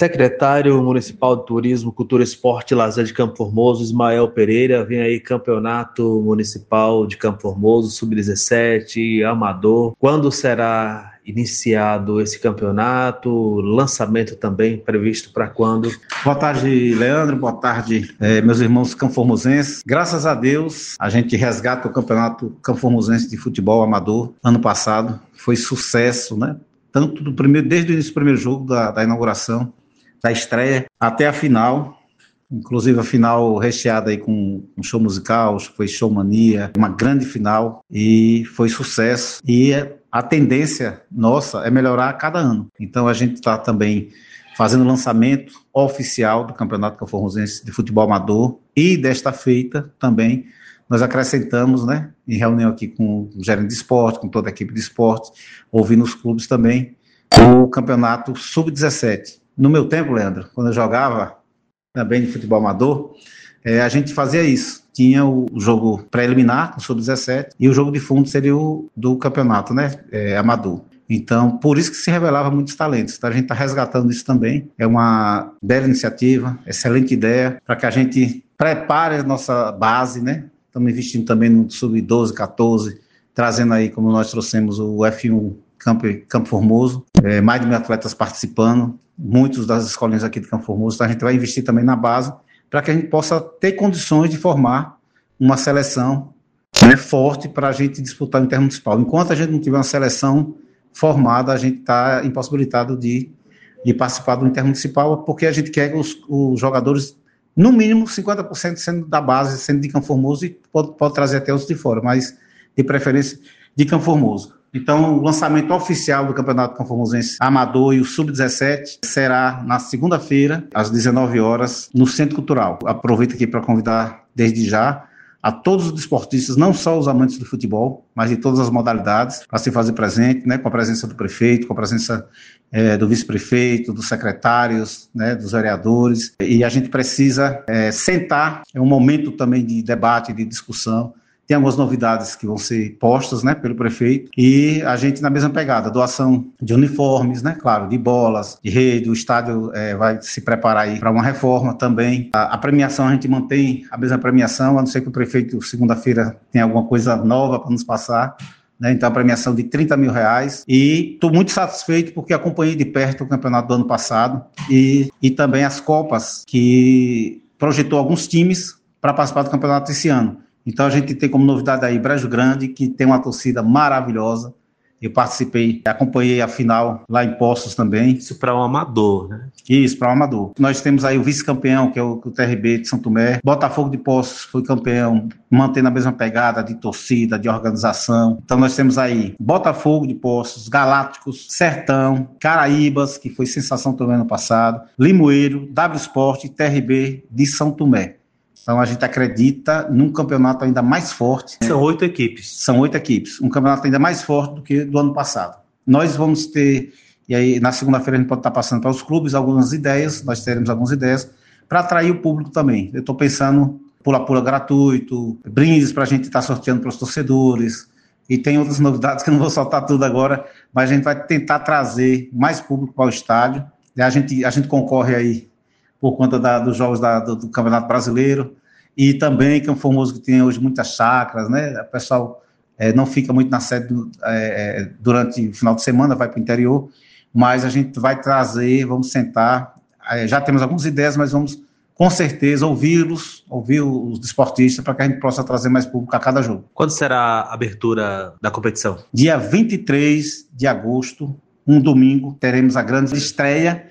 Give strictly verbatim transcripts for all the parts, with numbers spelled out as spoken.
Secretário Municipal de Turismo, Cultura, Esporte e Lazer de Campo Formoso, Ismael Pereira. Vem aí Campeonato Municipal de Campo Formoso, sub dezessete, amador. Quando será iniciado esse campeonato? Lançamento também previsto para quando? Boa tarde, Leandro. Boa tarde, eh, meus irmãos campoformosenses. Graças a Deus, a gente resgata o Campeonato Campoformosense de Futebol Amador ano passado. Foi sucesso, né? Tanto do primeiro, desde o início do primeiro jogo, da, da inauguração, da estreia, até a final. Inclusive a final recheada aí com um show musical, foi showmania, uma grande final, e foi sucesso. E a tendência nossa é melhorar a cada ano. Então a gente está também fazendo o lançamento oficial do Campeonato Campoformosense de Futebol Amador, e desta feita também nós acrescentamos, né, em reunião aqui com o gerente de esporte, com toda a equipe de esporte, ouvindo os clubes também, o Campeonato sub dezessete. No meu tempo, Leandro, quando eu jogava também de futebol amador, é, a gente fazia isso. Tinha o jogo preliminar, o sub dezessete, e o jogo de fundo seria o do campeonato, né, é, amador. Então, por isso que se revelava muitos talentos. Então, a gente está resgatando isso também. É uma bela iniciativa, excelente ideia, para que a gente prepare a nossa base, né? Estamos investindo também no sub doze, catorze, trazendo aí, como nós trouxemos o F um Campo, Campo Formoso, é, mais de mil atletas participando, muitos das escolinhas aqui de Campo Formoso. Então a gente vai investir também na base, para que a gente possa ter condições de formar uma seleção, né, forte para a gente disputar o intermunicipal. Enquanto a gente não tiver uma seleção formada, a gente está impossibilitado de, de participar do intermunicipal, porque a gente quer os, os jogadores, no mínimo cinquenta por cento sendo da base, sendo de Campo Formoso, e pode, pode trazer até outros de fora, mas de preferência de Campo Formoso. Então, o lançamento oficial do Campeonato Campoformosense Amador e o sub dezessete será na segunda-feira, às dezenove horas, no Centro Cultural. Aproveito aqui para convidar, desde já, a todos os desportistas, não só os amantes do futebol, mas de todas as modalidades, para se fazer presente, né, com a presença do prefeito, com a presença é, do vice-prefeito, dos secretários, né, dos vereadores. E a gente precisa é, sentar, é um momento também de debate, de discussão. Tem algumas novidades que vão ser postas, né, pelo prefeito, e a gente na mesma pegada, doação de uniformes, né, claro, de bolas, de rede. O estádio é, vai se preparar aí para uma reforma também. A, a premiação, a gente mantém a mesma premiação, a não ser que o prefeito, segunda-feira, tenha alguma coisa nova para nos passar, né, então a premiação de trinta mil reais, e estou muito satisfeito porque acompanhei de perto o campeonato do ano passado, e, e também as Copas, que projetou alguns times para participar do campeonato esse ano. Então a gente tem como novidade aí Brejo Grande, que tem uma torcida maravilhosa. Eu participei, acompanhei a final lá em Poços também. Isso para um amador, né? Isso, para um amador. Nós temos aí o vice-campeão, que é o, o T R B de São Tomé. Botafogo de Poços foi campeão, mantendo a mesma pegada de torcida, de organização. Então nós temos aí Botafogo de Poços, Galácticos, Sertão, Caraíbas, que foi sensação também ano passado, Limoeiro, W Sport e T R B de São Tomé. Então a gente acredita num campeonato ainda mais forte. São oito equipes. São oito equipes. Um campeonato ainda mais forte do que do ano passado. Nós vamos ter, e aí na segunda-feira a gente pode estar passando para os clubes algumas ideias, nós teremos algumas ideias, para atrair o público também. Eu estou pensando pula-pula gratuito, brindes para a gente estar sorteando para os torcedores, e tem outras novidades que eu não vou soltar tudo agora, mas a gente vai tentar trazer mais público para o estádio. E a gente, a gente concorre aí por conta da, dos jogos da, do, do Campeonato Brasileiro, e também Campo Formoso, que tem hoje muitas chácaras, né? O pessoal é, não fica muito na sede é, durante o final de semana, vai para o interior, mas a gente vai trazer, vamos sentar, é, já temos algumas ideias, mas vamos com certeza ouvi-los, ouvir os desportistas, para que a gente possa trazer mais público a cada jogo. Quando será a abertura da competição? Dia vinte e três de agosto, um domingo, teremos a grande estreia.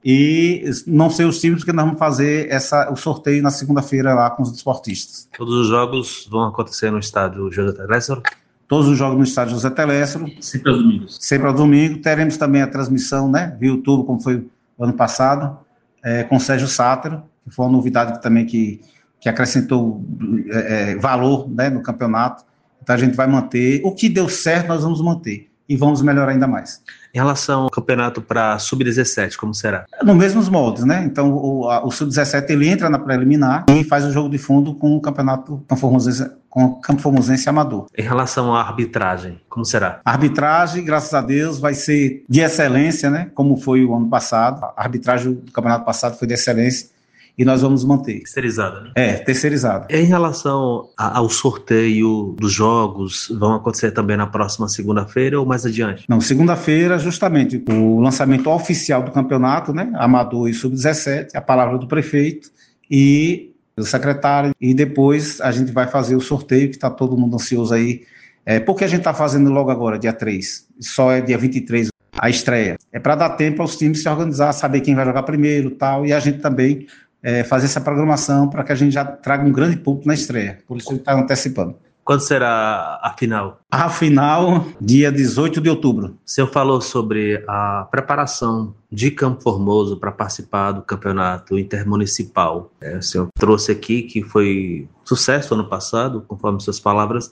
E não sei os times, porque nós vamos fazer essa, o sorteio na segunda-feira lá com os desportistas. Todos os jogos vão acontecer no estádio José Teléssero? Todos os jogos no estádio José Teléssero. Sempre aos domingos. Sempre aos domingos. Teremos também a transmissão, né, via YouTube, como foi o ano passado, é, com Sérgio Sátero, que foi uma novidade também que, que acrescentou é, valor, né, no campeonato. Então a gente vai manter. O que deu certo, nós vamos manter. e vamos melhorar ainda mais. Em relação ao campeonato para sub dezessete, como será? Nos mesmos moldes, né? Então, o, a, o sub dezessete ele entra na preliminar e faz o jogo de fundo com o campeonato Campo-Formosense, com o Campo-Formosense Amador. Em relação à arbitragem, como será? A arbitragem, graças a Deus, vai ser de excelência, né? Como foi o ano passado. A arbitragem do campeonato passado foi de excelência. E nós vamos manter. Terceirizada, né? É, terceirizada. Em relação a, ao sorteio dos jogos, vão acontecer também na próxima segunda-feira ou mais adiante? Não, segunda-feira, justamente, o lançamento oficial do campeonato, né? Amador e sub dezessete, a palavra do prefeito e do secretário. E depois a gente vai fazer o sorteio, que está todo mundo ansioso aí. É, por que a gente está fazendo logo agora, dia três? Só é dia vinte e três a estreia. É para dar tempo aos times se organizar, saber quem vai jogar primeiro e tal. E a gente também... É, fazer essa programação para que a gente já traga um grande público na estreia. Por isso ele está antecipando. Quando será a final? A final, dia dezoito de outubro. O senhor falou sobre a preparação de Campo Formoso para participar do campeonato intermunicipal. É, o senhor trouxe aqui que foi sucesso ano passado, conforme suas palavras.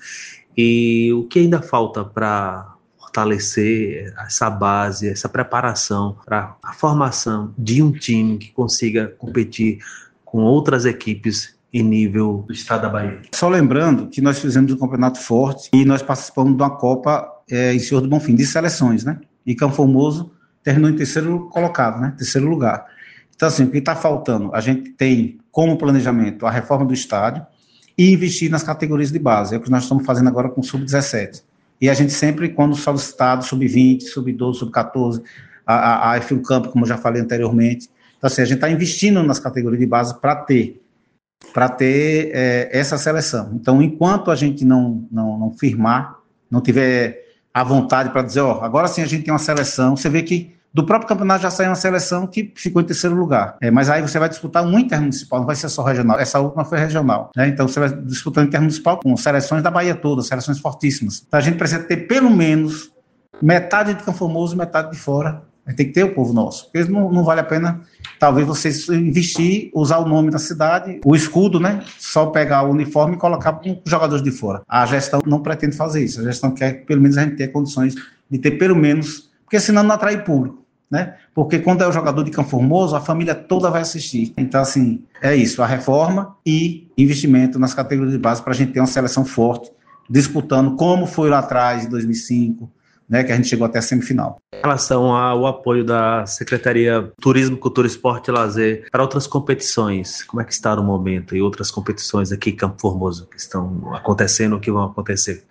E o que ainda falta para fortalecer essa base, essa preparação para a formação de um time que consiga competir com outras equipes em nível do estado da Bahia? Só lembrando que nós fizemos um campeonato forte e nós participamos de uma Copa é, em Senhor do Bonfim, de seleções, né? E Campo Formoso terminou em terceiro colocado, né? Terceiro lugar. Então, assim, o que está faltando? A gente tem como planejamento a reforma do estádio e investir nas categorias de base. É o que nós estamos fazendo agora com o sub dezessete. E a gente sempre, quando solicitado, sub vinte, sub doze, sub catorze, a, a, a F um Campo, como eu já falei anteriormente. Então, assim, a gente está investindo nas categorias de base para ter, para ter é, essa seleção. Então, enquanto a gente não, não, não firmar, não tiver a vontade para dizer, ó, agora sim a gente tem uma seleção, você vê que do próprio campeonato já saiu uma seleção que ficou em terceiro lugar. É, mas aí você vai disputar um intermunicipal, não vai ser só regional. Essa última foi regional, né? Então você vai disputar um intermunicipal com seleções da Bahia toda, seleções fortíssimas. Então a gente precisa ter pelo menos metade de Campo Formoso e metade de fora. A gente tem que ter o povo nosso. Porque não, não vale a pena, talvez, você investir, usar o nome da cidade, o escudo, né? Só pegar o uniforme e colocar com os jogadores de fora. A gestão não pretende fazer isso. A gestão quer que pelo menos a gente tenha condições de ter pelo menos, porque senão não atrai público. Né? Porque quando é o jogador de Campo Formoso, a família toda vai assistir. Então, assim, é isso, a reforma e investimento nas categorias de base para a gente ter uma seleção forte, disputando como foi lá atrás, em dois mil e cinco, né, que a gente chegou até a semifinal. Em relação ao apoio da Secretaria Turismo, Cultura, Esporte e Lazer para outras competições, como é que está no momento? E outras competições aqui em Campo Formoso que estão acontecendo ou que vão acontecer?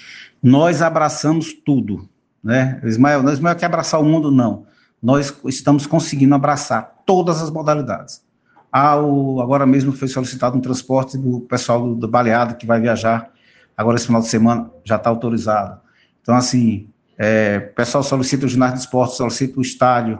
Nós abraçamos tudo, né? Ismael, não Ismael quer abraçar o mundo, não. Nós estamos conseguindo abraçar todas as modalidades. Ah, o, agora mesmo foi solicitado um transporte do pessoal do, do Baleado, que vai viajar agora esse final de semana, já está autorizado. Então, assim, é, o pessoal solicita o ginásio de esporte, solicita o estádio,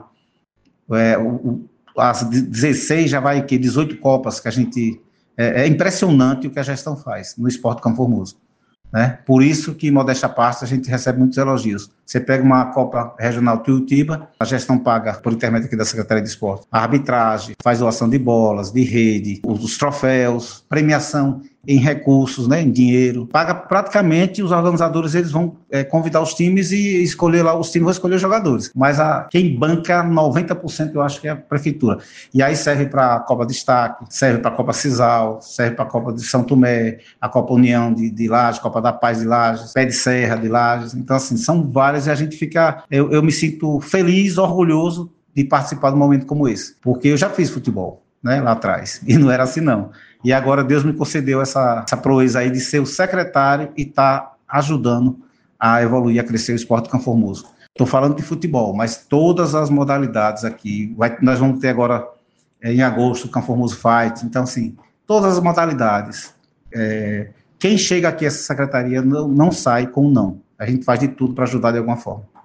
é, o, o, as dezesseis já vai, que dezoito copas, que a gente... É, é impressionante o que a gestão faz no esporte Campo Formoso. Né? Por isso que, modéstia à parte, a gente recebe muitos elogios. Você pega uma Copa Regional Tuiutiba, a gestão paga, por intermédio aqui da Secretaria de Esporte, a arbitragem, faz doação de bolas, de rede, os troféus, premiação em recursos, né, em dinheiro, paga praticamente, os organizadores eles vão é, convidar os times e escolher lá, os times vão escolher os jogadores, mas a, quem banca noventa por cento eu acho que é a prefeitura, e aí serve para a Copa Destaque, serve para a Copa Cisal, serve para a Copa de São Tomé, a Copa União de, de Lages, Copa da Paz de Lages, Pé de Serra de Lages, então assim, são várias e a gente fica, eu, eu me sinto feliz, orgulhoso de participar de um momento como esse, porque eu já fiz futebol, né, lá atrás, e não era assim não. E agora Deus me concedeu essa, essa proeza aí de ser o secretário e estar tá ajudando a evoluir, a crescer o esporte Campo Formoso. Estou falando de futebol, mas todas as modalidades aqui, vai, nós vamos ter agora é, em agosto o Campo Formoso Fight, então assim, todas as modalidades. É, quem chega aqui a essa secretaria não, não sai com um não. A gente faz de tudo para ajudar de alguma forma.